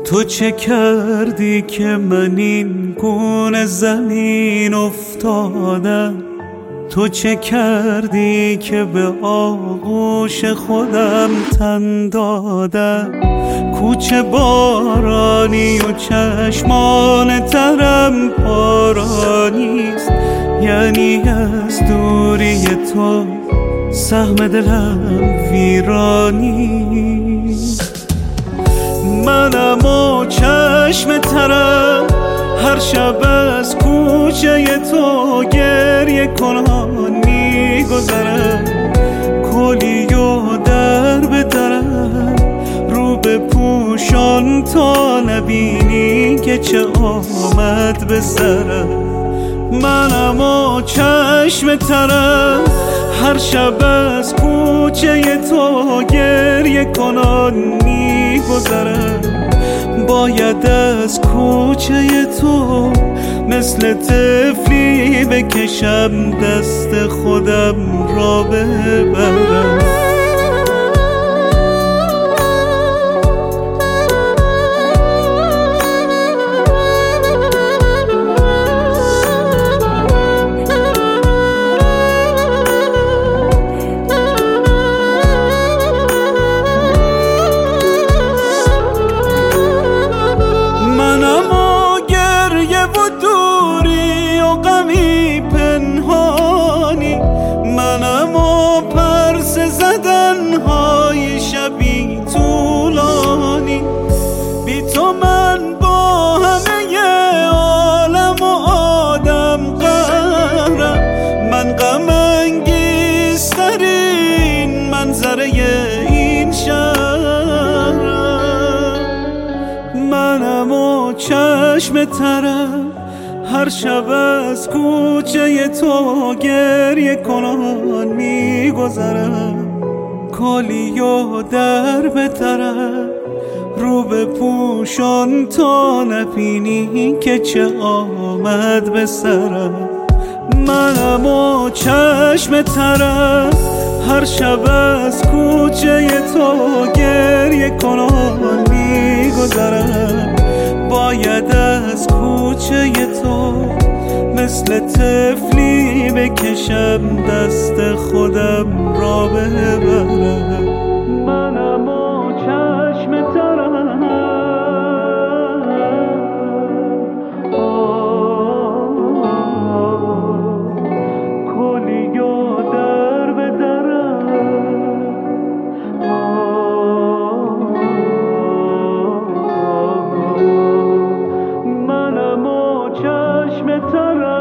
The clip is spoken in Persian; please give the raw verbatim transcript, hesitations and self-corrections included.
تو چه کردی که من این گونه زمین افتادم؟ تو چه کردی که به آغوش خودم تن دادم؟ کوچه بارانی و چشمان ترم پارانیست، یعنی از دوری تو سهم دلم ویرانیست. منم و چشم ترم هر شب از کوچه تو گریه کنان میگذرم، کلی و در به درم رو به پوشان تا نبینی که چه آمد به سرم. منم و چشم ترم هر شب از کوچه تو گریه کنان میگذرم، باید از کوچه تو مثل طفلی بکشم دست خودم را ببرم. منم و پرس زدنهای شبی طولانی، بی تو من با همه عالم و آدم قهرم. من غم انگیزترین منظره این شهرم. منم و چشم ترم هر شب از کوچه تو گریه کنان میگذرم، کالی و در به طرف رو به پوشان تا نبینی که چه آمد به سرم. منم و چشم ترم هر شب از کوچه تو گریه کنان میگذرم، باید از کوچه تو مثل طفلی بکشم دست خودم را ببرم. منم و چشم ترم کلی و در به درم، منم و چشم ترم